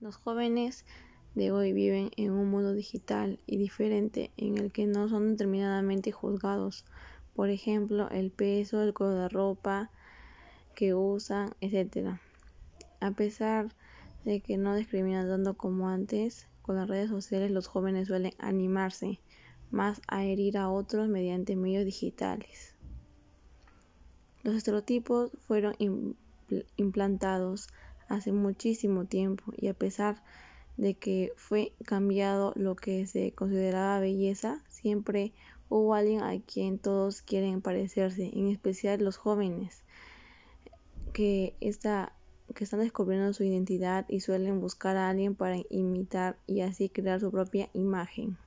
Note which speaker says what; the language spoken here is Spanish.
Speaker 1: Los jóvenes de hoy viven en un mundo digital y diferente en el que no son determinadamente juzgados. Por ejemplo, el peso, el color de ropa que usan, etc. A pesar de que no discriminan tanto como antes, con las redes sociales los jóvenes suelen animarse más a herir a otros mediante medios digitales. Los estereotipos fueron implantados hace muchísimo tiempo y a pesar de que fue cambiado lo que se consideraba belleza, siempre hubo alguien a quien todos quieren parecerse, en especial los jóvenes que están descubriendo su identidad y suelen buscar a alguien para imitar y así crear su propia imagen.